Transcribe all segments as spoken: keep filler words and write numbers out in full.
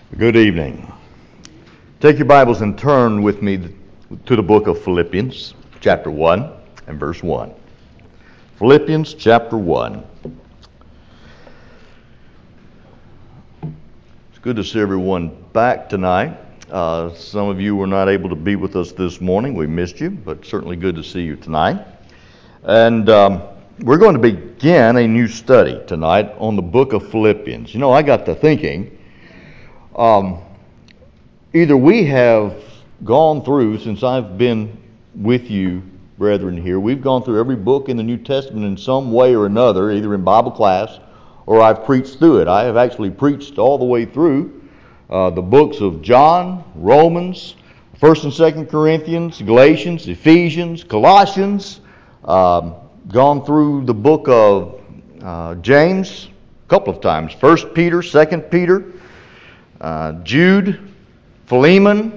Good evening. Take your Bibles and turn with me to the book of Philippians, chapter one and verse one. Philippians chapter one. It's good to see everyone back tonight. Uh, some of you were not able to be with us this morning. We missed you, but certainly good to see you tonight. And um, we're going to begin a new study tonight on the book of Philippians. You know, I got to thinking, Um, either we have gone through, since I've been with you, brethren, here, we've gone through every book in the New Testament in some way or another, either in Bible class or I've preached through it. I have actually preached all the way through uh, the books of John, Romans, First and Second Corinthians, Galatians, Ephesians, Colossians, um, gone through the book of uh, James a couple of times, First Peter, Second Peter, Uh, Jude, Philemon,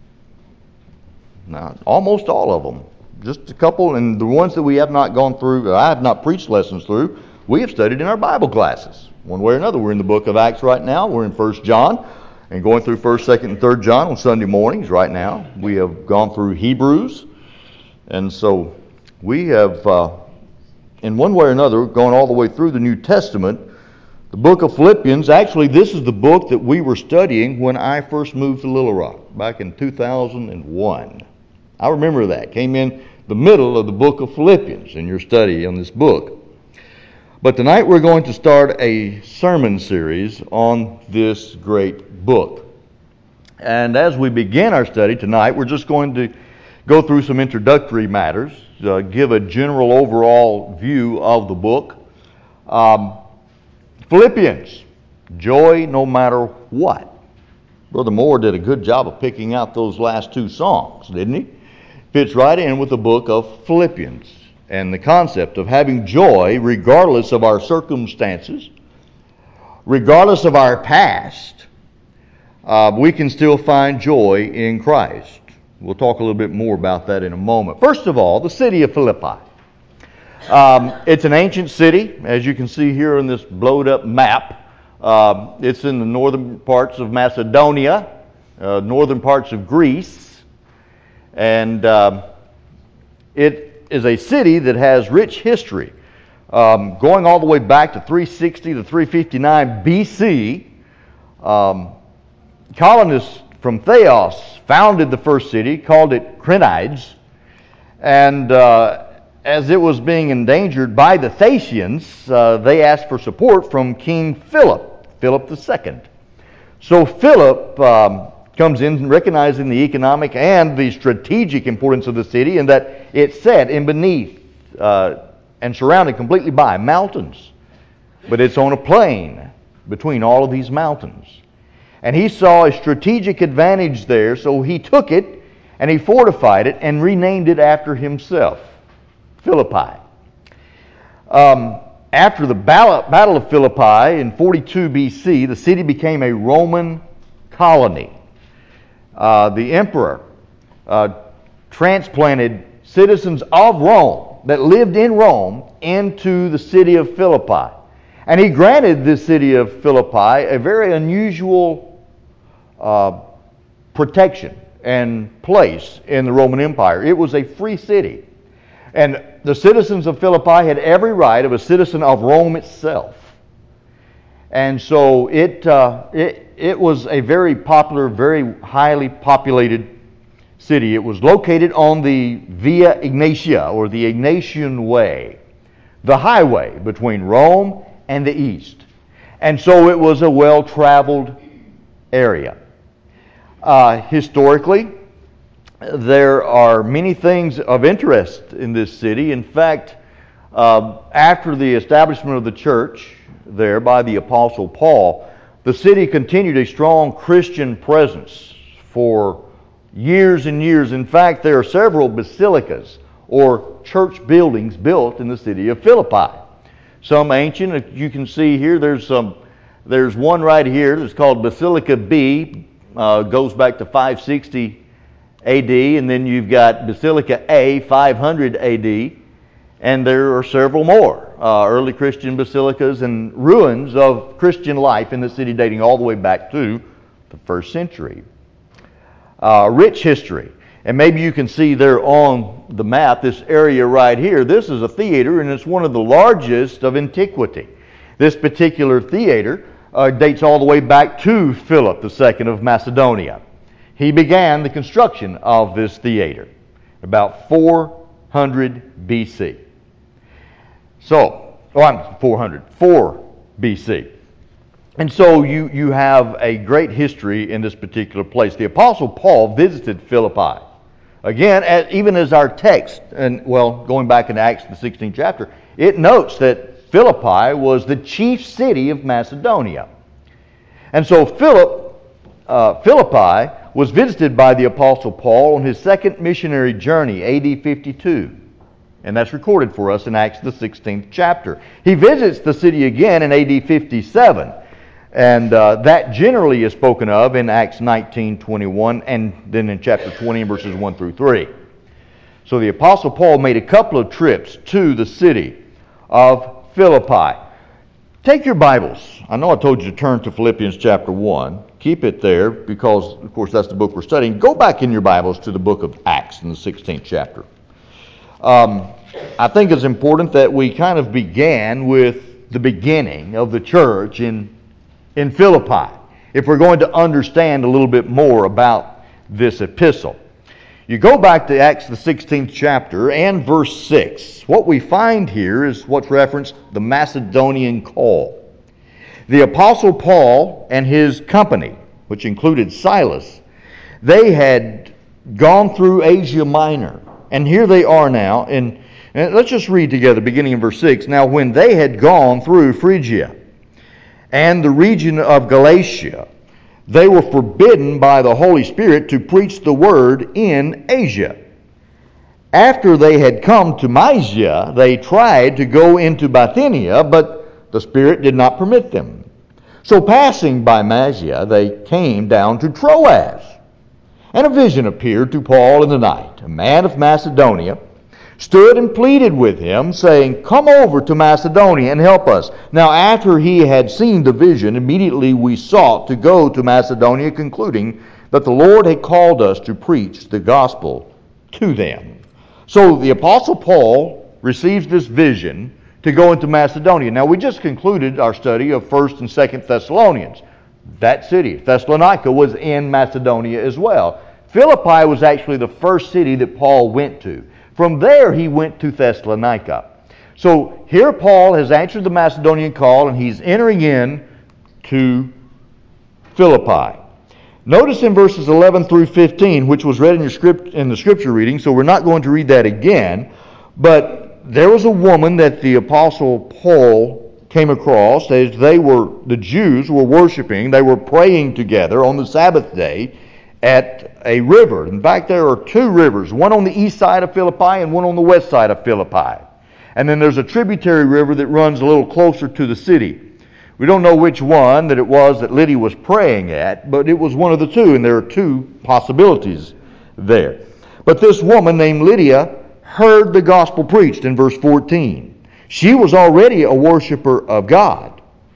now, almost all of them. Just a couple, and the ones that we have not gone through, I have not preached lessons through, we have studied in our Bible classes. One way or another, we're in the book of Acts right now. We're in First John, and going through First, Second, and Third John on Sunday mornings right now. We have gone through Hebrews, and so we have, uh, in one way or another, gone all the way through the New Testament. The book of Philippians, actually this is the book that we were studying when I first moved to Little Rock back in two thousand one. I remember that. Came in the middle of the book of Philippians in your study on this book. But tonight we're going to start a sermon series on this great book. And as we begin our study tonight, we're just going to go through some introductory matters, uh, give a general overall view of the book. Um, Philippians, joy no matter what. Brother Moore did a good job of picking out those last two songs, didn't he? Fits right in with the book of Philippians and the concept of having joy regardless of our circumstances, regardless of our past. Uh, we can still find joy in Christ. We'll talk a little bit more about that in a moment. First of all, the city of Philippi. Um, it's an ancient city, as you can see here on this blowed-up map. Uh, it's in the northern parts of Macedonia, uh, northern parts of Greece, and uh, it is a city that has rich history, um, going all the way back to three sixty to three fifty-nine B C. Um, colonists from Theos founded the first city, called it Crenides, and uh, as it was being endangered by the Thasians, uh, they asked for support from King Philip, Philip the Second. So Philip um, comes in recognizing the economic and the strategic importance of the city, and that it's set in beneath uh, and surrounded completely by mountains. But it's on a plain between all of these mountains. And he saw a strategic advantage there, so he took it and he fortified it and renamed it after himself. Philippi. Um, after the Battle of Philippi in forty-two B C, the city became a Roman colony. Uh, the emperor uh, transplanted citizens of Rome that lived in Rome into the city of Philippi. And he granted this city of Philippi a very unusual uh, protection and place in the Roman Empire. It was a free city. And the citizens of Philippi had every right of a citizen of Rome itself. And so it, uh, it, it was a very popular, very highly populated city. It was located on the Via Egnatia, or the Ignatian Way, the highway between Rome and the east. And so it was a well-traveled area. Uh, historically, there are many things of interest in this city. In fact, uh, after the establishment of the church there by the Apostle Paul, the city continued a strong Christian presence for years and years. In fact, there are several basilicas or church buildings built in the city of Philippi. Some ancient, you can see here, there's some. There's one right here that's called Basilica B, uh, goes back to five sixty A D, and then you've got Basilica A, five hundred A D, and there are several more uh, early Christian basilicas and ruins of Christian life in the city dating all the way back to the first century. Uh, rich history. And maybe you can see there on the map, this area right here. This is a theater, and it's one of the largest of antiquity. This particular theater uh, dates all the way back to Philip the Second of Macedonia. He began the construction of this theater about four hundred B C. So, oh, I'm four hundred, four B C. And so you, you have a great history in this particular place. The Apostle Paul visited Philippi. Again, as, even as our text, and well, going back in Acts, the sixteenth chapter, it notes that Philippi was the chief city of Macedonia. And so Philip, uh, Philippi was visited by the Apostle Paul on his second missionary journey, A D fifty-two. And that's recorded for us in Acts, the sixteenth chapter. He visits the city again in A D fifty-seven. And uh, that generally is spoken of in Acts nineteen twenty-one, and then in chapter twenty, verses one through three. So the Apostle Paul made a couple of trips to the city of Philippi. Take your Bibles. I know I told you to turn to Philippians chapter one. Keep it there because, of course, that's the book we're studying. Go back in your Bibles to the book of Acts in the sixteenth chapter. Um, I think it's important that we kind of began with the beginning of the church in in Philippi, if we're going to understand a little bit more about this epistle. You go back to Acts the sixteenth chapter and verse six. What we find here is what's referenced the Macedonian call. The Apostle Paul and his company, which included Silas, they had gone through Asia Minor. And here they are now. In, and let's just read together, beginning in verse six. Now when they had gone through Phrygia and the region of Galatia, they were forbidden by the Holy Spirit to preach the word in Asia. After they had come to Mysia, they tried to go into Bithynia, but the Spirit did not permit them. So passing by Mysia, they came down to Troas. And a vision appeared to Paul in the night. A man of Macedonia stood and pleaded with him, saying, "Come over to Macedonia and help us." Now after he had seen the vision, immediately we sought to go to Macedonia, concluding that the Lord had called us to preach the gospel to them. So the Apostle Paul receives this vision to go into Macedonia. Now we just concluded our study of First and Second Thessalonians. That city, Thessalonica, was in Macedonia as well. Philippi was actually the first city that Paul went to. From there, he went to Thessalonica. So here Paul has answered the Macedonian call, and he's entering in to Philippi. Notice in verses eleven through fifteen, which was read in, your script, in the scripture reading, so we're not going to read that again, but there was a woman that the Apostle Paul came across as they were, the Jews were worshiping, they were praying together on the Sabbath day at a river. In fact, there are two rivers, one on the east side of Philippi and one on the west side of Philippi. And then there's a tributary river that runs a little closer to the city. We don't know which one that it was that Lydia was praying at, but it was one of the two, and there are two possibilities there. But this woman named Lydia heard the gospel preached in verse fourteen. She was already a worshiper of God.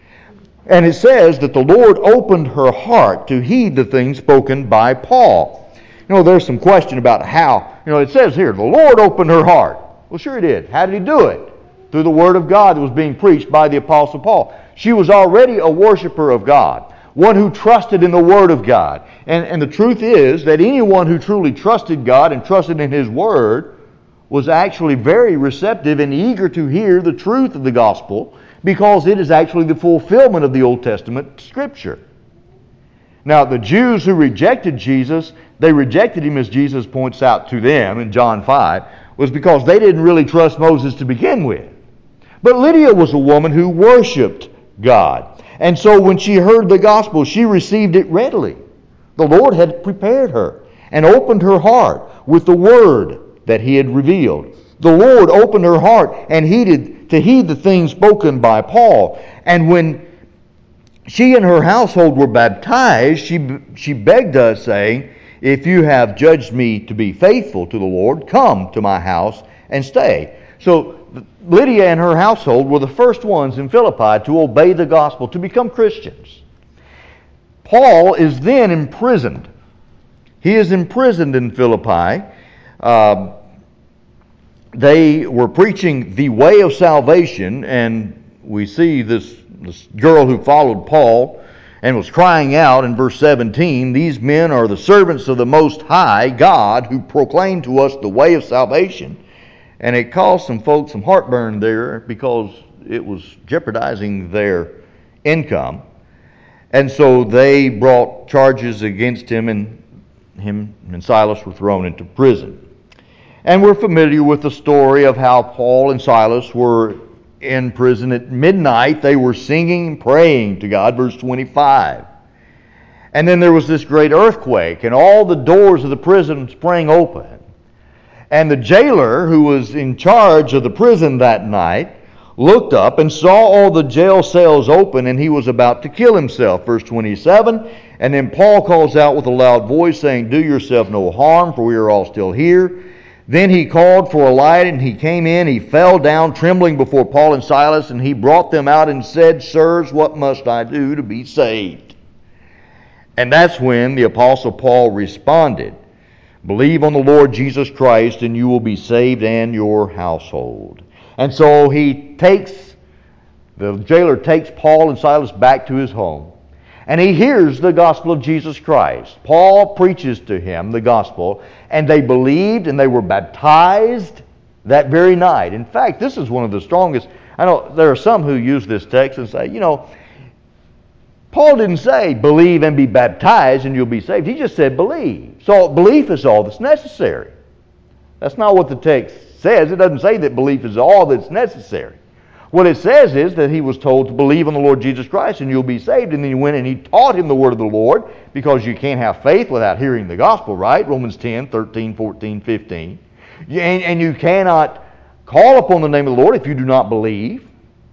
And it says that the Lord opened her heart to heed the things spoken by Paul. You know, there's some question about how. You know, it says here, the Lord opened her heart. Well, sure he did. How did he do it? Through the word of God that was being preached by the Apostle Paul. She was already a worshiper of God, one who trusted in the word of God. And, and the truth is that anyone who truly trusted God and trusted in his word was actually very receptive and eager to hear the truth of the gospel, because it is actually the fulfillment of the Old Testament Scripture. Now, the Jews who rejected Jesus, they rejected him, as Jesus points out to them in John five, was because they didn't really trust Moses to begin with. But Lydia was a woman who worshiped God. And so when she heard the gospel, she received it readily. The Lord had prepared her and opened her heart with the word that he had revealed. The Lord opened her heart and heeded to heed the things spoken by Paul. And when she and her household were baptized, she, she begged us, saying, "If you have judged me to be faithful to the Lord, come to my house and stay." So Lydia and her household were the first ones in Philippi to obey the gospel, to become Christians. Paul is then imprisoned. He is imprisoned in Philippi. Uh, they were preaching the way of salvation, and we see this, this girl who followed Paul and was crying out in verse seventeen, "These men are the servants of the Most High God who proclaim to us the way of salvation." And it caused some folks some heartburn there because it was jeopardizing their income. And so they brought charges against him, and him and Silas were thrown into prison. And we're familiar with the story of how Paul and Silas were in prison at midnight. They were singing and praying to God, verse twenty-five. And then there was this great earthquake, and all the doors of the prison sprang open. And the jailer, who was in charge of the prison that night, looked up and saw all the jail cells open, and he was about to kill himself. Verse twenty-seven, and then Paul calls out with a loud voice, saying, "Do yourself no harm, for we are all still here." Then he called for a light, and he came in. He fell down trembling before Paul and Silas, and he brought them out and said, "Sirs, what must I do to be saved?" And that's when the Apostle Paul responded, "Believe on the Lord Jesus Christ, and you will be saved and your household." And so he takes, the jailer takes Paul and Silas back to his home, and he hears the gospel of Jesus Christ. Paul preaches to him the gospel, and they believed and they were baptized that very night. In fact, this is one of the strongest. I know there are some who use this text and say, you know, Paul didn't say believe and be baptized and you'll be saved. He just said believe. So belief is all that's necessary. That's not what the text says. It doesn't say that belief is all that's necessary. What it says is that he was told to believe on the Lord Jesus Christ and you'll be saved. And then he went and he taught him the word of the Lord, because you can't have faith without hearing the gospel, right? Romans ten, thirteen, fourteen, fifteen. And, and you cannot call upon the name of the Lord if you do not believe.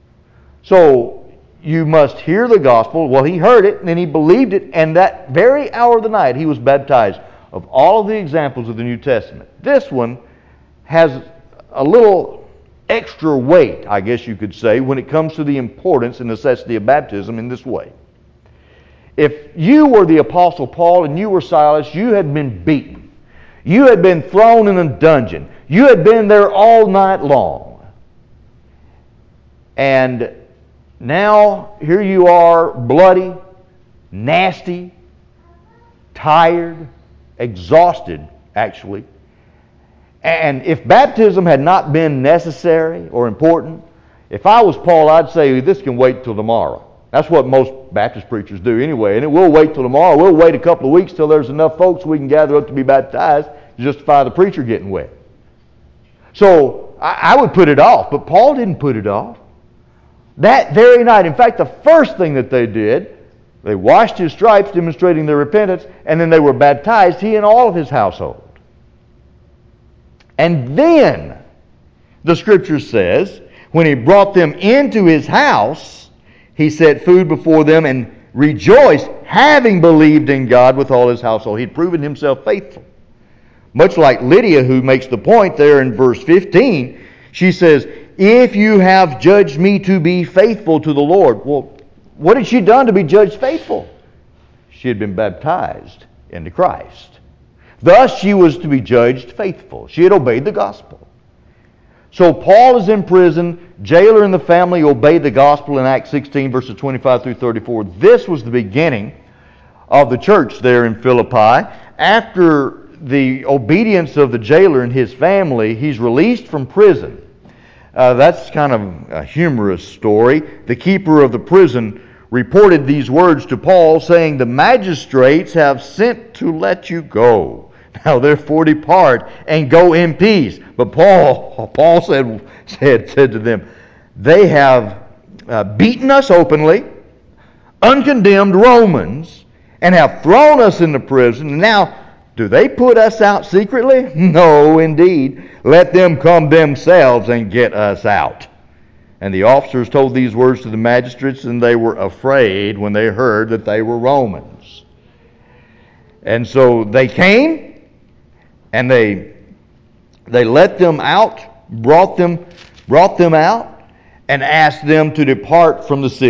So you must hear the gospel. Well, he heard it, and then he believed it, and that very hour of the night he was baptized. Of all of the examples of the New Testament, this one has a little extra weight, I guess you could say, when it comes to the importance and necessity of baptism in this way. If you were the Apostle Paul and you were Silas, you had been beaten. You had been thrown in a dungeon. You had been there all night long. And now, here you are, bloody, nasty, tired, exhausted, actually. And if baptism had not been necessary or important, if I was Paul, I'd say this can wait till tomorrow. That's what most Baptist preachers do anyway. And it will wait till tomorrow. We'll wait a couple of weeks till there's enough folks we can gather up to be baptized to justify the preacher getting wet. So I, I would put it off, but Paul didn't put it off. That very night, in fact, the first thing that they did, they washed his stripes, demonstrating their repentance, and then they were baptized, he and all of his household. And then, the Scripture says, when he brought them into his house, he set food before them and rejoiced, having believed in God with all his household. He'd proven himself faithful. Much like Lydia, who makes the point there in verse fifteen, she says, "If you have judged me to be faithful to the Lord." Well, what had she done to be judged faithful? She had been baptized into Christ. Thus, she was to be judged faithful. She had obeyed the gospel. So Paul is in prison. Jailer and the family obeyed the gospel in Acts sixteen, verses twenty-five through thirty-four. This was the beginning of the church there in Philippi. After the obedience of the jailer and his family, he's released from prison. Uh, that's kind of a humorous story. The keeper of the prison reported these words to Paul, saying, "The magistrates have sent to let you go. Now therefore depart and go in peace." But Paul, Paul said, said, said to them, "They have uh, beaten us openly, uncondemned Romans, and have thrown us into prison. Now, do they put us out secretly? No, indeed. Let them come themselves and get us out." And the officers told these words to the magistrates, and they were afraid when they heard that they were Romans. And so they came, and they they let them out, brought them, brought them out, and asked them to depart from the city.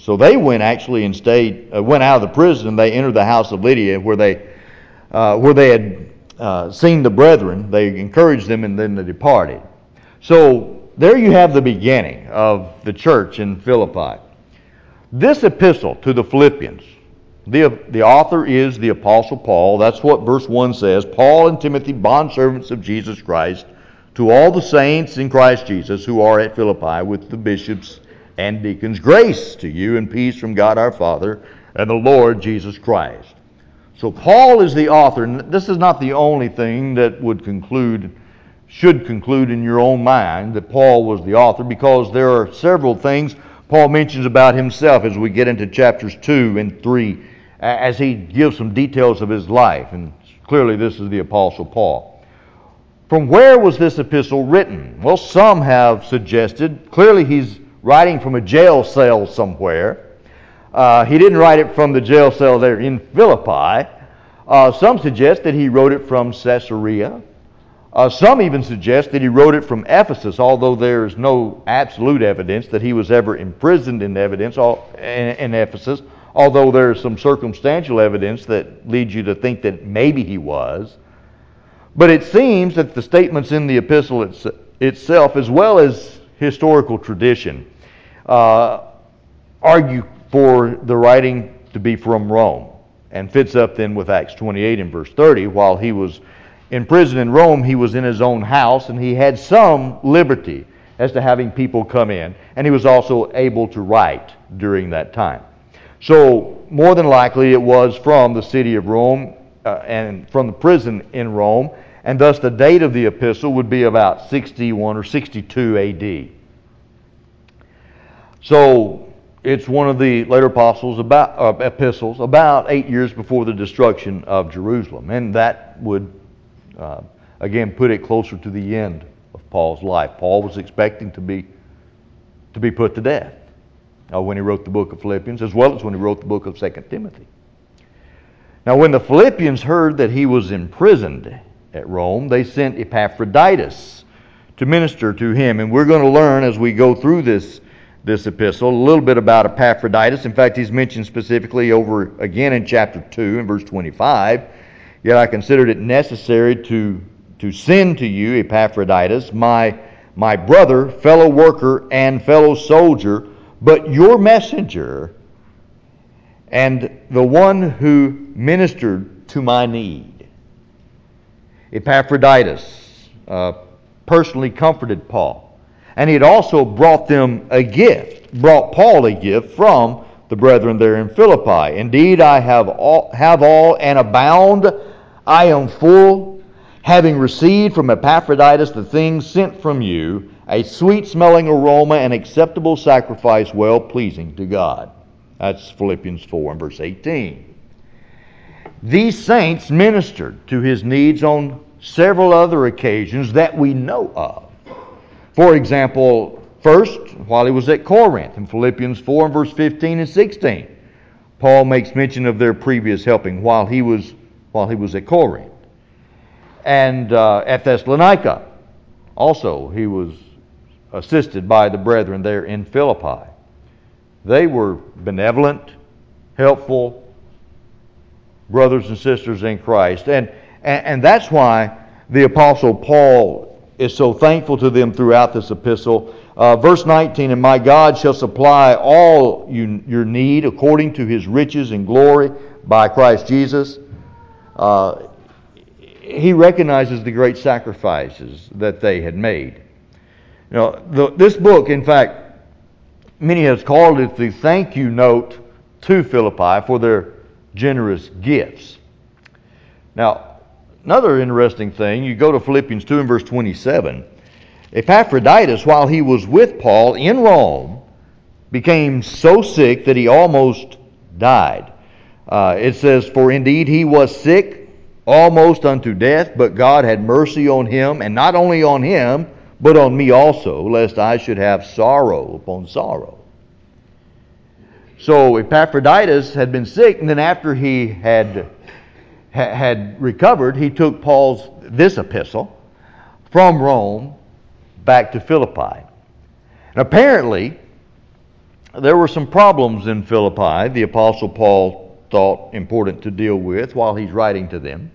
So they went actually and stayed, uh, went out of the prison, and they entered the house of Lydia, where they, uh, where they had uh, seen the brethren. They encouraged them, and then they departed. So there you have the beginning of the church in Philippi. This epistle to the Philippians, the, the author is the Apostle Paul. That's what verse one says. Paul and Timothy, bondservants of Jesus Christ, to all the saints in Christ Jesus who are at Philippi with the bishops and deacons, grace to you and peace from God our Father and the Lord Jesus Christ. So Paul is the author, and this is not the only thing that would conclude, should conclude in your own mind that Paul was the author, because there are several things Paul mentions about himself as we get into chapters two and three, as he gives some details of his life, and clearly this is the Apostle Paul. From where was this epistle written? Well, some have suggested, clearly he's writing from a jail cell somewhere. Uh, he didn't write it from the jail cell there in Philippi. Uh, some suggest that he wrote it from Caesarea. Uh, some even suggest that he wrote it from Ephesus, although there is no absolute evidence that he was ever imprisoned in evidence in, in Ephesus, although there is some circumstantial evidence that leads you to think that maybe he was. But it seems that the statements in the epistle it's, itself, as well as historical tradition, uh, argue for the writing to be from Rome, and fits up then with Acts twenty-eight and verse thirty. While he was in prison in Rome, he was in his own house, and he had some liberty as to having people come in, and he was also able to write during that time. So more than likely it was from the city of Rome uh, and from the prison in Rome, and thus the date of the epistle would be about sixty-one or sixty-two A D. So it's one of the later apostles about uh, epistles about eight years before the destruction of Jerusalem, and that would uh, again put it closer to the end of Paul's life. Paul was expecting to be to be put to death uh, when he wrote the book of Philippians, as well as when he wrote the book of Second Timothy. Now, when the Philippians heard that he was imprisoned at Rome, they sent Epaphroditus to minister to him, and we're going to learn as we go through this this epistle a little bit about Epaphroditus. In fact, he's mentioned specifically over again in chapter two and verse twenty-five. Yet I considered it necessary to to send to you Epaphroditus, my my brother, fellow worker, and fellow soldier, but your messenger, and the one who ministered to my need. Epaphroditus uh, personally comforted Paul. And he had also brought them a gift, brought Paul a gift from the brethren there in Philippi. Indeed, I have all, have all and abound. I am full, having received from Epaphroditus the things sent from you, a sweet-smelling aroma, an acceptable sacrifice, well-pleasing to God. That's Philippians four and verse eighteen. These saints ministered to his needs on several other occasions that we know of. For example, first, while he was at Corinth, in Philippians four and verse fifteen and sixteen, Paul makes mention of their previous helping while he was while he was at Corinth. And uh, at Thessalonica, also, he was assisted by the brethren there in Philippi. They were benevolent, helpful brothers and sisters in Christ. And, and, and that's why the Apostle Paul is so thankful to them throughout this epistle. Uh, verse nineteen, and my God shall supply all you, your need according to his riches and glory by Christ Jesus. Uh, he recognizes the great sacrifices that they had made. You know, the, this book, in fact, many have called it the thank you note to Philippi for their generous gifts. Now, another interesting thing, you go to Philippians two and verse twenty-seven. Epaphroditus, while he was with Paul in Rome, became so sick that he almost died. Uh, it says, for indeed he was sick almost unto death, but God had mercy on him, and not only on him, but on me also, lest I should have sorrow upon sorrow. So Epaphroditus had been sick, and then after he had had recovered, he took Paul's this epistle from Rome back to Philippi. And apparently, there were some problems in Philippi the Apostle Paul thought important to deal with while he's writing to them.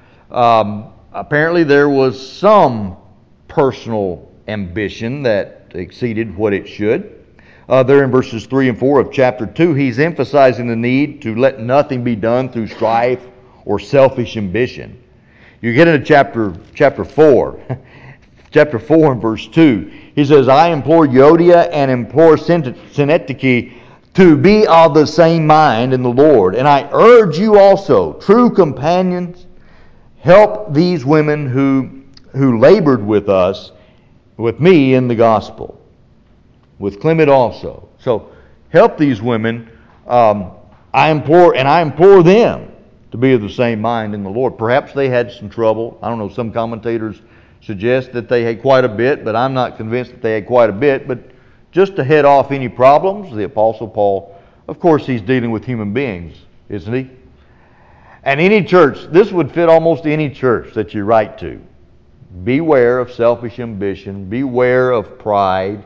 Um, apparently there was some personal ambition that exceeded what it should. Uh, there in verses three and four of chapter two, he's emphasizing the need to let nothing be done through strife or selfish ambition. You get into chapter chapter four, chapter four and verse two. He says, I implore Euodia and implore Syntyche to be of the same mind in the Lord. And I urge you also, true companions, help these women who who labored with us, with me in the gospel, with Clement also. So help these women. Um, I implore, and I implore them to be of the same mind in the Lord. Perhaps they had some trouble. I don't know, some commentators suggest that they had quite a bit, but I'm not convinced that they had quite a bit. But just to head off any problems, the Apostle Paul, of course, he's dealing with human beings, isn't he? And any church, this would fit almost any church that you write to. Beware of selfish ambition, beware of pride,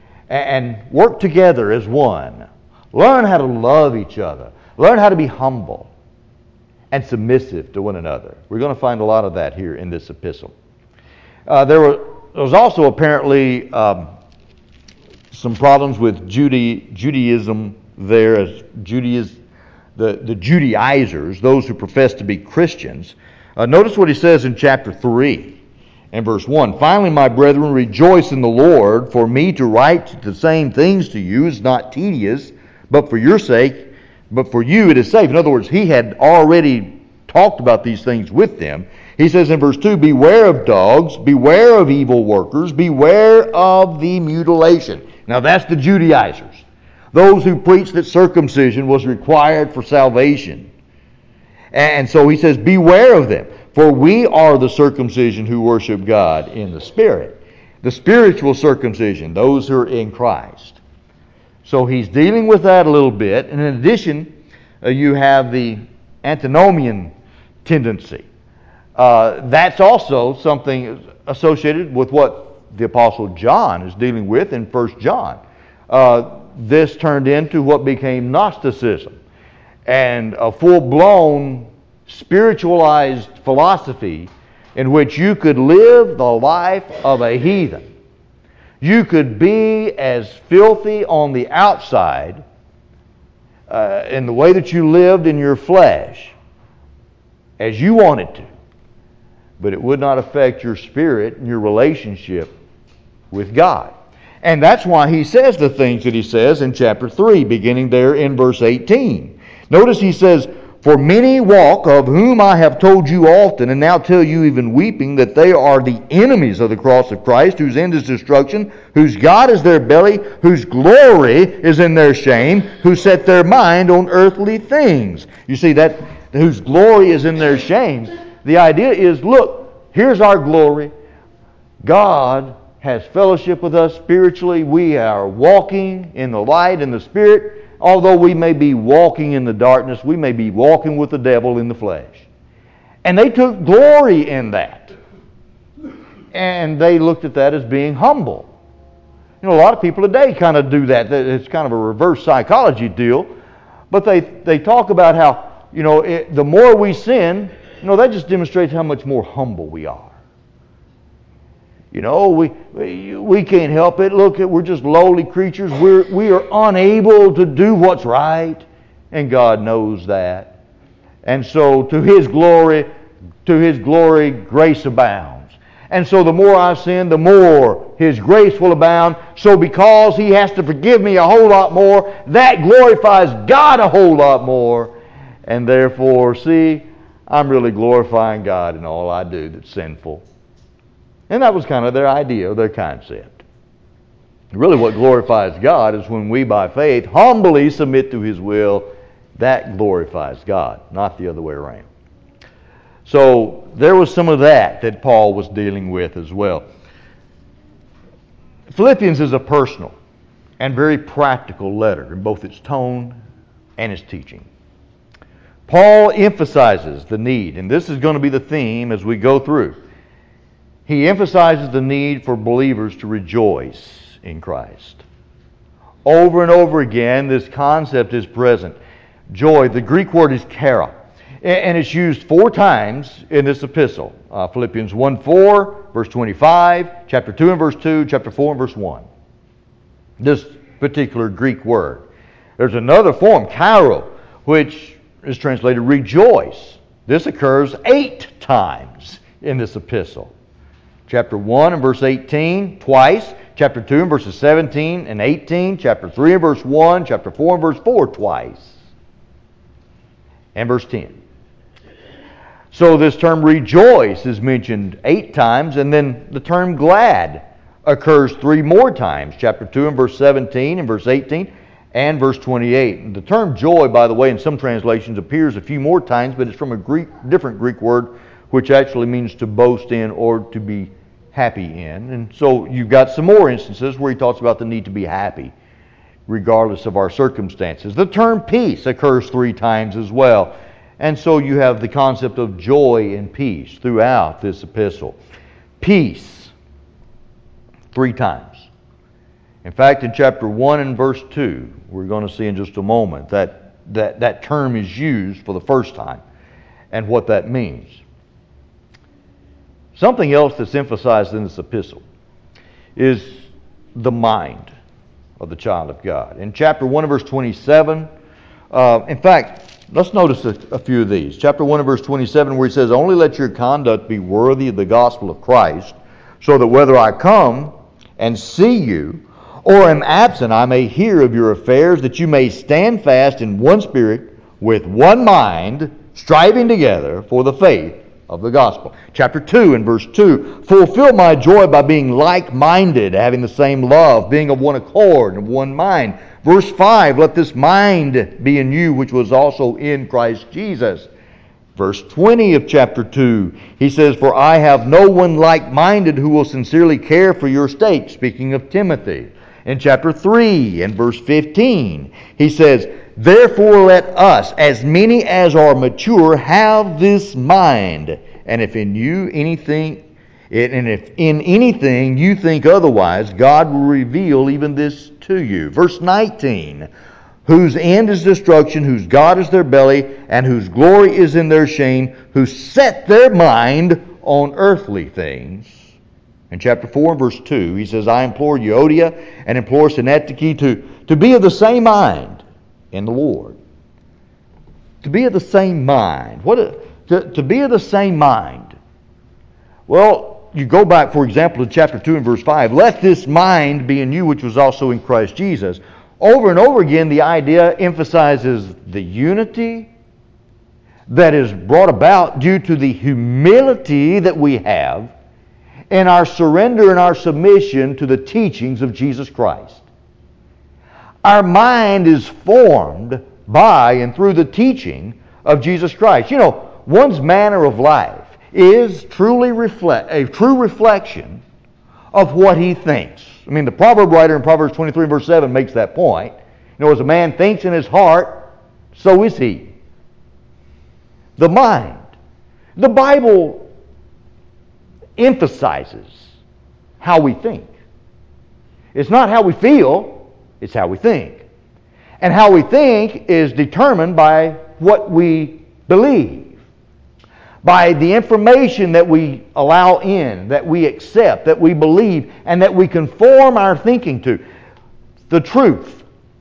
and work together as one. Learn how to love each other. Learn how to be humble and submissive to one another. We're going to find a lot of that here in this epistle. Uh, there, were, there was also apparently um, some problems with Jude- Judaism there, as Judaism, the, the Judaizers, those who profess to be Christians. Uh, notice what he says in chapter three and verse one. Finally, my brethren, rejoice in the Lord. For me to write the same things to you is not tedious, but for your sake, but for you it is safe. In other words, he had already talked about these things with them. He says in verse two, beware of dogs, beware of evil workers, beware of the mutilation. Now that's the Judaizers. Those who preached that circumcision was required for salvation. And so he says, beware of them. For we are the circumcision who worship God in the Spirit. The spiritual circumcision, those who are in Christ. So he's dealing with that a little bit. And in addition, uh, you have the antinomian tendency. Uh, that's also something associated with what the Apostle John is dealing with in First John. Uh, this turned into what became Gnosticism, and a full-blown spiritualized philosophy in which you could live the life of a heathen. You could be as filthy on the outside uh, in the way that you lived in your flesh as you wanted to, but it would not affect your spirit and your relationship with God. And that's why he says the things that he says in chapter three, beginning there in verse eighteen. Notice he says, for many walk, of whom I have told you often, and now tell you even weeping, that they are the enemies of the cross of Christ, whose end is destruction, whose God is their belly, whose glory is in their shame, who set their mind on earthly things. You see, that whose glory is in their shame. The idea is, look, here's our glory. God has fellowship with us spiritually. We are walking in the light and the Spirit. Although we may be walking in the darkness, we may be walking with the devil in the flesh. And they took glory in that. And they looked at that as being humble. You know, a lot of people today kind of do that. It's kind of a reverse psychology deal. But they, they talk about how, you know, it, the more we sin, you know, that just demonstrates how much more humble we are. You know, we, we we can't help it. Look, we're just lowly creatures. We're we are unable to do what's right, and God knows that. And so, to His glory, to His glory, grace abounds. And so, the more I sin, the more His grace will abound. So, because He has to forgive me a whole lot more, that glorifies God a whole lot more. And therefore, see, I'm really glorifying God in all I do that's sinful. And that was kind of their idea, their concept. Really what glorifies God is when we by faith humbly submit to His will. That glorifies God, not the other way around. So there was some of that that Paul was dealing with as well. Philippians is a personal and very practical letter in both its tone and its teaching. Paul emphasizes the need, and this is going to be the theme as we go through. He emphasizes the need for believers to rejoice in Christ. Over and over again, this concept is present. Joy, the Greek word is chara, and it's used four times in this epistle. Uh, Philippians one four, verse twenty-five, chapter two and verse two, chapter four and verse one. This particular Greek word. There's another form, chairo, which is translated rejoice. This occurs eight times in this epistle. Chapter one and verse eighteen, twice. Chapter two and verses seventeen and eighteen. Chapter three and verse one. Chapter four and verse four, twice. And verse ten. So this term rejoice is mentioned eight times, and then the term glad occurs three more times. Chapter two and verse seventeen and verse eighteen and verse twenty-eight. And the term joy, by the way, in some translations appears a few more times, but it's from a Greek, different Greek word, which actually means to boast in or to be happy in. And so you've got some more instances where he talks about the need to be happy regardless of our circumstances. The term peace occurs three times as well. And so you have the concept of joy and peace throughout this epistle. Peace, three times. In fact, in chapter one and verse two, we're going to see in just a moment that that, that term is used for the first time and what that means. Something else that's emphasized in this epistle is the mind of the child of God. In chapter one and verse twenty-seven, uh, in fact, let's notice a, a few of these. Chapter one and verse twenty-seven, where he says, "Only let your conduct be worthy of the gospel of Christ, so that whether I come and see you, or am absent, I may hear of your affairs, that you may stand fast in one spirit, with one mind, striving together for the faith of the gospel." Chapter two and verse two, "Fulfill my joy by being like-minded, having the same love, being of one accord and one mind." Verse five, "Let this mind be in you, which was also in Christ Jesus." Verse twenty of chapter two, he says, "For I have no one like-minded who will sincerely care for your sake," speaking of Timothy. In chapter three and verse fifteen, he says, "Therefore let us, as many as are mature, have this mind. And if in you anything, and if in anything you think otherwise, God will reveal even this to you." Verse nineteen, "Whose end is destruction, whose God is their belly, and whose glory is in their shame, who set their mind on earthly things." In chapter four and verse two, he says, "I implore Euodia and implore Syntyche to, to be of the same mind in the Lord." To be of the same mind. What a, to, to be of the same mind. Well, you go back, for example, to chapter two and verse five. "Let this mind be in you, which was also in Christ Jesus." Over and over again, the idea emphasizes the unity that is brought about due to the humility that we have in our surrender and our submission to the teachings of Jesus Christ. Our mind is formed by and through the teaching of Jesus Christ. You know, one's manner of life is truly reflect a true reflection of what he thinks. I mean, the proverb writer in Proverbs twenty-three verse seven makes that point. You know, as a man thinks in his heart, so is he. The mind. The Bible emphasizes how we think. It's not how we feel, it's how we think. And how we think is determined by what we believe, by the information that we allow in, that we accept, that we believe, and that we conform our thinking to. The truth.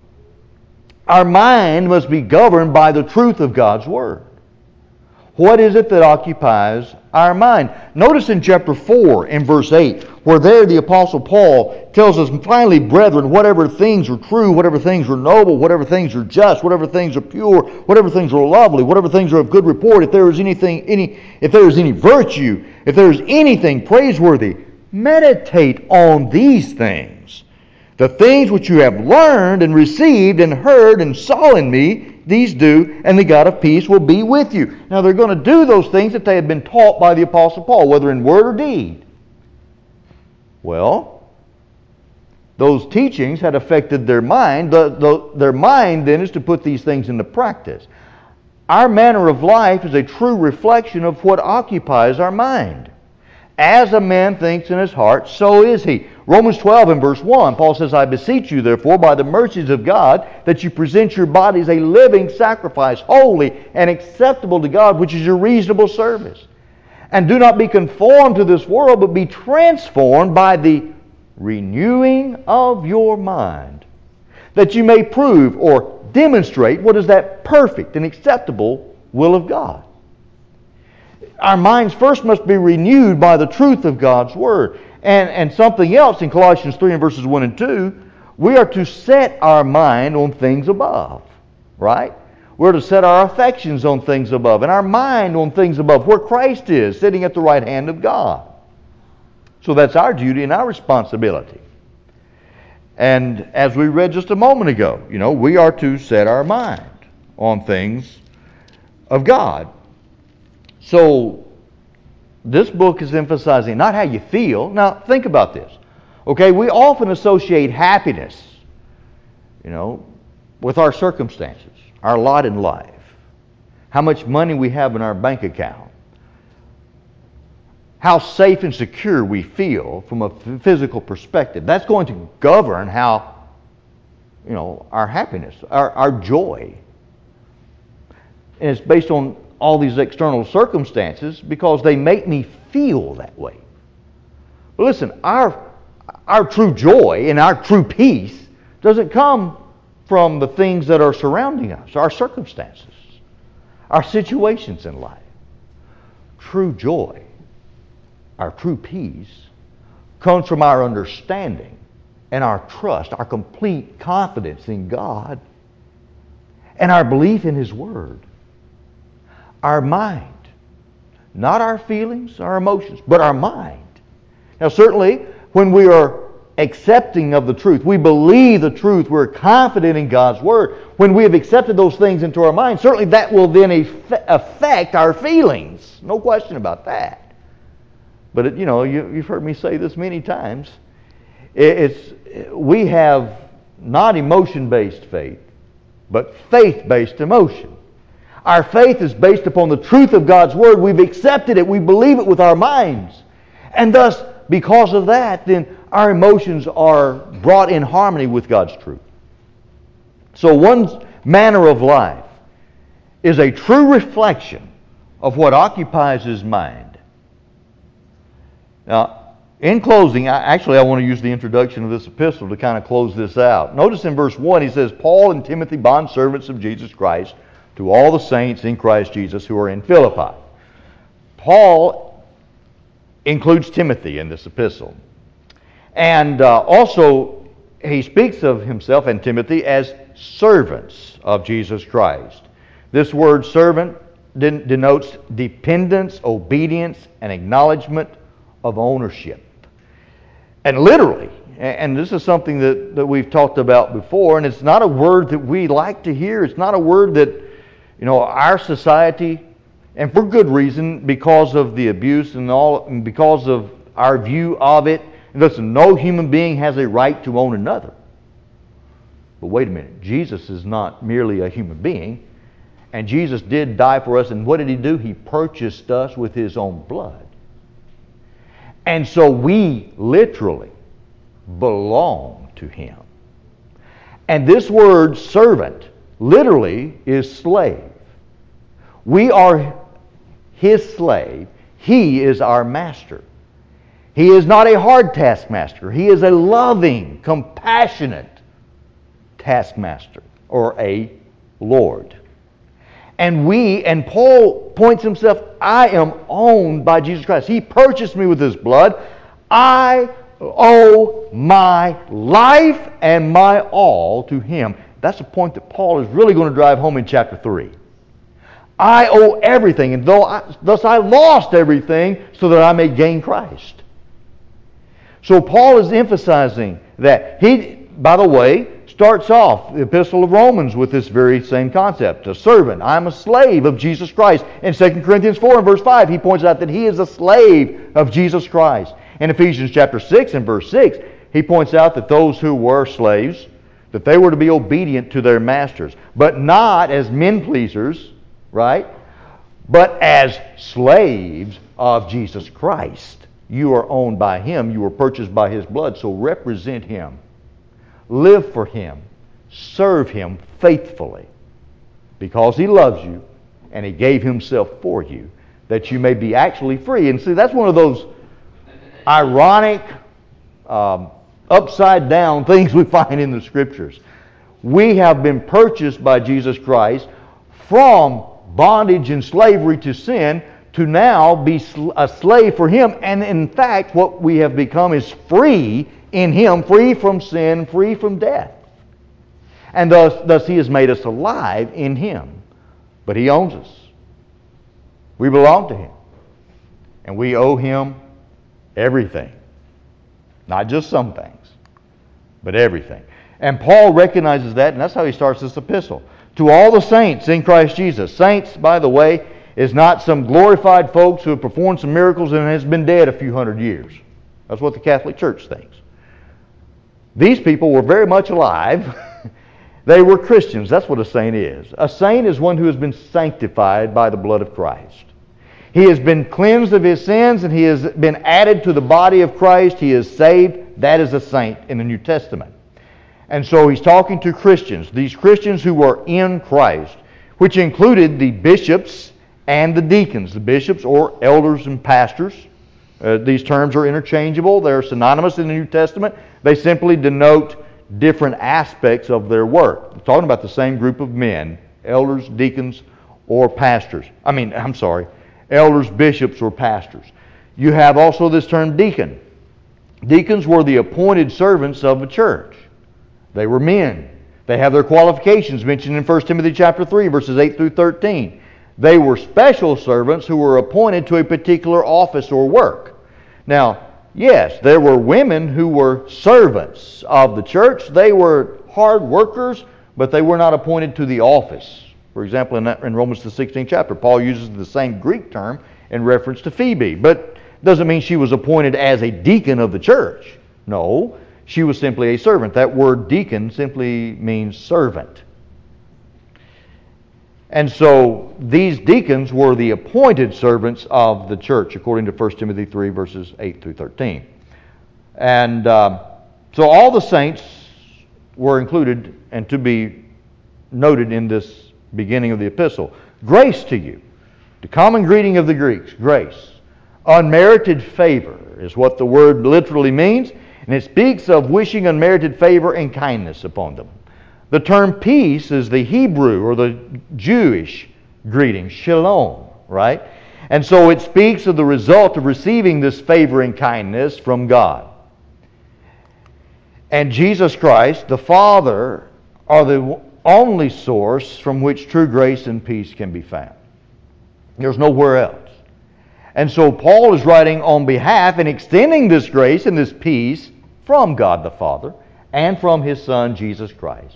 Our mind must be governed by the truth of God's Word. What is it that occupies our mind? Notice in chapter four, in verse eight, where there the Apostle Paul tells us, "Finally, brethren, whatever things are true, whatever things are noble, whatever things are just, whatever things are pure, whatever things are lovely, whatever things are of good report, if there is anything, any, if there is any virtue, if there is anything praiseworthy, meditate on these things. The things which you have learned and received and heard and saw in me, these do, and the God of peace will be with you." Now they're going to do those things that they had been taught by the Apostle Paul, whether in word or deed. Well, those teachings had affected their mind. The, the, their mind then is to put these things into practice. Our manner of life is a true reflection of what occupies our mind. As a man thinks in his heart, so is he. Romans twelve and verse one, Paul says, I beseech you, therefore, by the mercies of God, that you present your bodies a living sacrifice, holy and acceptable to God, which is your reasonable service. And do not be conformed to this world, but be transformed by the renewing of your mind, that you may prove or demonstrate what is that perfect and acceptable will of God. Our minds first must be renewed by the truth of God's Word. And, and something else in Colossians three and verses one and two, we are to set our mind on things above, right? We're to set our affections on things above and our mind on things above, where Christ is, sitting at the right hand of God. So that's our duty and our responsibility. And as we read just a moment ago, you know, we are to set our mind on things of God. So this book is emphasizing not how you feel. Now, think about this. Okay, we often associate happiness, you know, with our circumstances, our lot in life, how much money we have in our bank account, how safe and secure we feel from a physical perspective. That's going to govern how, you know, our happiness, our, our joy. And it's based on all these external circumstances because they make me feel that way. But listen, our our true joy and our true peace doesn't come from the things that are surrounding us, our circumstances, our situations in life. True joy, our true peace, comes from our understanding and our trust, our complete confidence in God, and our belief in His Word. Our mind, not our feelings, our emotions, but our mind. Now certainly, when we are accepting of the truth, we believe the truth, we're confident in God's Word, when we have accepted those things into our mind, certainly that will then affect our feelings. No question about that. But, it, you know, you, you've heard me say this many times. It's, we have not emotion-based faith, but faith-based emotion. Our faith is based upon the truth of God's Word. We've accepted it. We believe it with our minds. And thus, because of that, then our emotions are brought in harmony with God's truth. So one's manner of life is a true reflection of what occupies his mind. Now, in closing, I, actually I want to use the introduction of this epistle to kind of close this out. Notice in verse one he says, Paul and Timothy, bondservants of Jesus Christ, to all the saints in Christ Jesus who are in Philippi. Paul includes Timothy in this epistle. And uh, also he speaks of himself and Timothy as servants of Jesus Christ. This word servant den- denotes dependence, obedience, and acknowledgement of ownership. And literally, and this is something that, that we've talked about before, and it's not a word that we like to hear. It's not a word that, you know, our society, and for good reason, because of the abuse and all, and because of our view of it. Listen, no human being has a right to own another. But wait a minute, Jesus is not merely a human being, and Jesus did die for us, and what did He do? He purchased us with His own blood. And so we literally belong to Him. And this word servant literally is slave. We are His slave. He is our master. He is not a hard taskmaster. He is a loving, compassionate taskmaster, or a Lord. And we, and Paul points himself, I am owned by Jesus Christ. He purchased me with His blood. I owe my life and my all to Him. That's a point that Paul is really going to drive home in chapter three. I owe everything, and though I, thus I lost everything so that I may gain Christ. So Paul is emphasizing that. He, by the way, starts off the Epistle of Romans with this very same concept. A servant. I'm a slave of Jesus Christ. In Second Corinthians four and verse five, he points out that he is a slave of Jesus Christ. In Ephesians chapter six and verse six, he points out that those who were slaves, that they were to be obedient to their masters, but not as men pleasers, right? But as slaves of Jesus Christ. You are owned by Him. You were purchased by His blood. So represent Him. Live for Him. Serve Him faithfully. Because He loves you and He gave Himself for you, that you may be actually free. And see, that's one of those ironic, um, upside down things we find in the Scriptures. We have been purchased by Jesus Christ from bondage and slavery to sin to now be a slave for Him. And in fact, what we have become is free in Him, free from sin, free from death. And thus, thus He has made us alive in Him. But He owns us. We belong to Him. And we owe Him everything. Not just some things, but everything. And Paul recognizes that, and that's how he starts this epistle. To all the saints in Christ Jesus. Saints, by the way, is not some glorified folks who have performed some miracles and has been dead a few hundred years. That's what the Catholic Church thinks. These people were very much alive. They were Christians. That's what a saint is. A saint is one who has been sanctified by the blood of Christ. He has been cleansed of his sins and he has been added to the body of Christ. He is saved. That is a saint in the New Testament. And so he's talking to Christians, these Christians who were in Christ, which included the bishops and the deacons. The bishops, or elders and pastors. Uh, these terms are interchangeable. They're synonymous in the New Testament. They simply denote different aspects of their work. We're talking about the same group of men, elders, deacons, or pastors. I mean, I'm sorry, elders, bishops, or pastors. You have also this term deacon. Deacons were the appointed servants of the church. They were men. They have their qualifications mentioned in First Timothy chapter three, verses eight through thirteen. They were special servants who were appointed to a particular office or work. Now, yes, there were women who were servants of the church. They were hard workers, but they were not appointed to the office. For example, in, that, in Romans the sixteenth chapter, Paul uses the same Greek term in reference to Phoebe. But doesn't mean she was appointed as a deacon of the church. No, she was simply a servant. That word deacon simply means servant. And so these deacons were the appointed servants of the church, according to First Timothy three, verses eight through thirteen. And uh, so all the saints were included and to be noted in this beginning of the epistle. Grace to you. The common greeting of the Greeks, grace. Unmerited favor is what the word literally means, and it speaks of wishing unmerited favor and kindness upon them. The term peace is the Hebrew or the Jewish greeting, shalom, right? And so it speaks of the result of receiving this favor and kindness from God. And Jesus Christ, the Father, are the only source from which true grace and peace can be found. There's nowhere else. And so Paul is writing on behalf and extending this grace and this peace from God the Father and from His Son, Jesus Christ.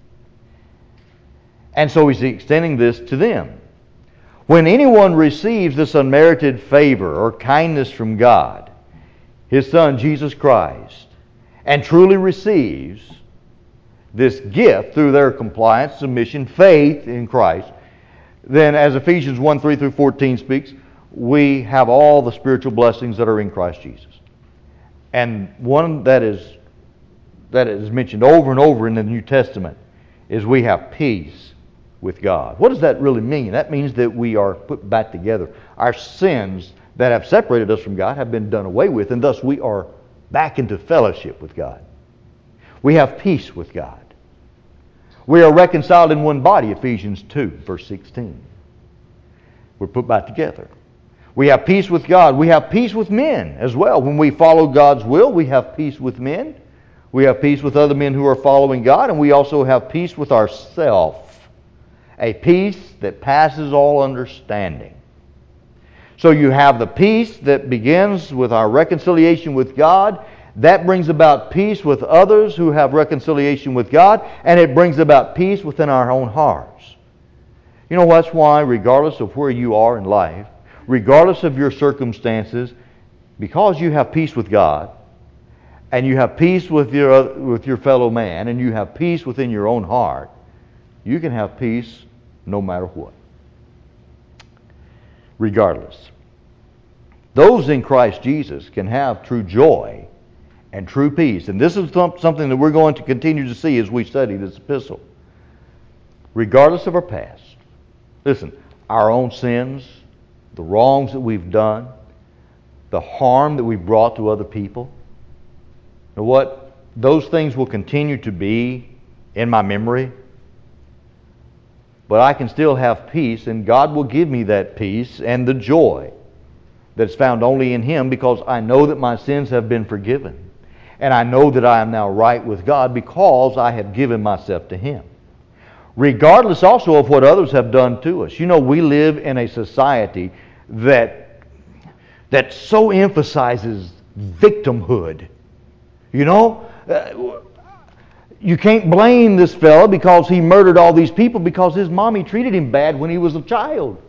And so he's extending this to them. When anyone receives this unmerited favor or kindness from God, His Son, Jesus Christ, and truly receives this gift through their compliance, submission, faith in Christ, then as Ephesians one, three through fourteen speaks, we have all the spiritual blessings that are in Christ Jesus. And one that is that is mentioned over and over in the New Testament is we have peace with God. What does that really mean? That means that we are put back together. Our sins that have separated us from God have been done away with, and thus we are back into fellowship with God. We have peace with God. We are reconciled in one body, Ephesians two, verse sixteen. We're put back together. We have peace with God. We have peace with men as well. When we follow God's will, we have peace with men. We have peace with other men who are following God, and we also have peace with ourselves. A peace that passes all understanding. So you have the peace that begins with our reconciliation with God. That brings about peace with others who have reconciliation with God, and it brings about peace within our own hearts. You know, that's why, regardless of where you are in life, regardless of your circumstances, because you have peace with God, and you have peace with your with your fellow man, and you have peace within your own heart, you can have peace no matter what. Regardless. Those in Christ Jesus can have true joy and true peace. And this is something that we're going to continue to see as we study this epistle. Regardless of our past. Listen, our own sins, the wrongs that we've done, the harm that we've brought to other people. You know what? Those things will continue to be in my memory. But I can still have peace, and God will give me that peace and the joy that's found only in Him, because I know that my sins have been forgiven. And I know that I am now right with God because I have given myself to Him. Regardless also of what others have done to us. You know, we live in a society that, that so emphasizes victimhood. You know, uh, you can't blame this fellow because he murdered all these people because his mommy treated him bad when he was a child.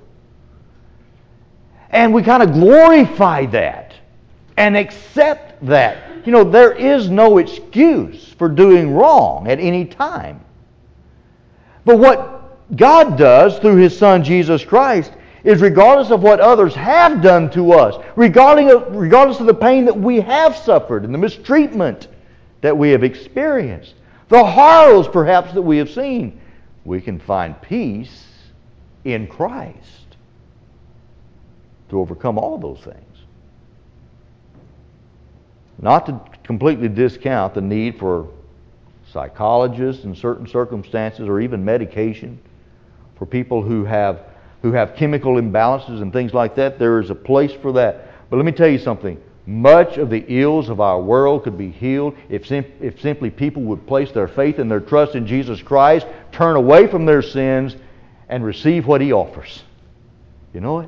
And we kind of glorify that and accept that. You know, there is no excuse for doing wrong at any time. But what God does through His Son Jesus Christ is, regardless of what others have done to us, regardless of, regardless of the pain that we have suffered and the mistreatment that we have experienced, the horrors perhaps that we have seen, we can find peace in Christ to overcome all those things. Not to completely discount the need for psychologists in certain circumstances, or even medication for people who have who have chemical imbalances and things like that. There is a place for that. But let me tell you something. Much of the ills of our world could be healed if, sim- if simply people would place their faith and their trust in Jesus Christ, turn away from their sins, and receive what He offers. You know it?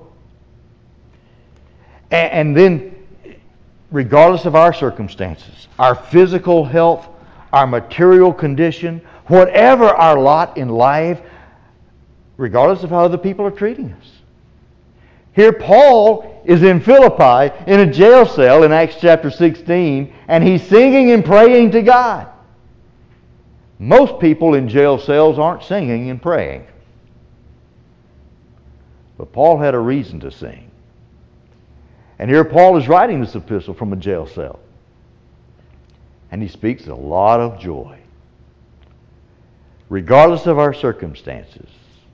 And, and then, regardless of our circumstances, our physical health, our material condition, whatever our lot in life, regardless of how other people are treating us. Here Paul is in Philippi in a jail cell in Acts chapter sixteen, and he's singing and praying to God. Most people in jail cells aren't singing and praying. But Paul had a reason to sing. And here Paul is writing this epistle from a jail cell. And he speaks a lot of joy. Regardless of our circumstances,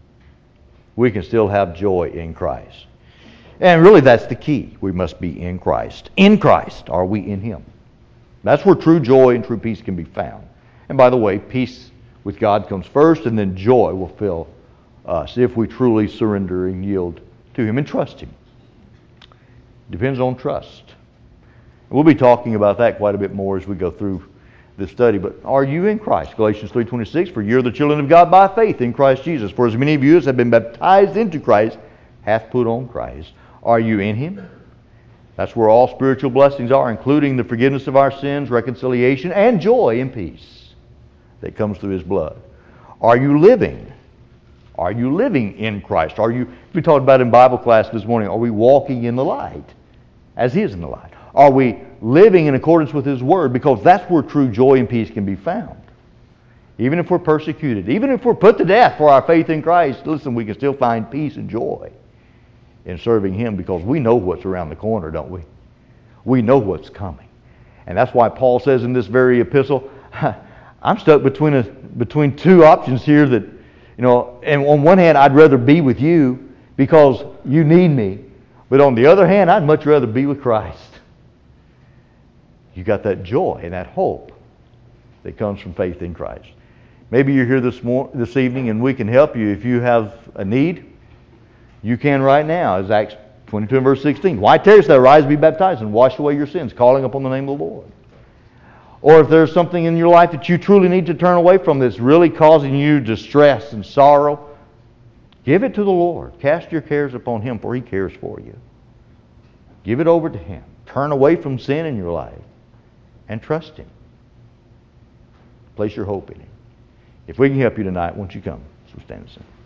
we can still have joy in Christ. And really that's the key. We must be in Christ. In Christ are we in Him. That's where true joy and true peace can be found. And by the way, peace with God comes first, and then joy will fill us if we truly surrender and yield to Him and trust Him. Depends on trust. We'll be talking about that quite a bit more as we go through this study. But are you in Christ? Galatians three twenty-six, for you're the children of God by faith in Christ Jesus. For as many of you as have been baptized into Christ hath put on Christ. Are you in Him? That's where all spiritual blessings are, including the forgiveness of our sins, reconciliation, and joy and peace that comes through His blood. Are you living? Are you living in Christ? Are you, we talked about in Bible class this morning, are we walking in the light as He is in the light? Are we living in accordance with His Word? Because that's where true joy and peace can be found. Even if we're persecuted, even if we're put to death for our faith in Christ, listen, we can still find peace and joy in serving Him, because we know what's around the corner, don't we? We know what's coming. And that's why Paul says in this very epistle, I'm stuck between a, between two options here that, you know, and on one hand, I'd rather be with you because you need me. But on the other hand, I'd much rather be with Christ. You got that joy and that hope that comes from faith in Christ. Maybe you're here this mor- this evening, and we can help you if you have a need. You can right now, as Acts twenty-two and verse sixteen. Why tarriest thou? Rise, be baptized, and wash away your sins, calling upon the name of the Lord. Or if there's something in your life that you truly need to turn away from that's really causing you distress and sorrow, give it to the Lord. Cast your cares upon Him, for He cares for you. Give it over to Him. Turn away from sin in your life and trust Him. Place your hope in Him. If we can help you tonight, won't you come? So stand and sing.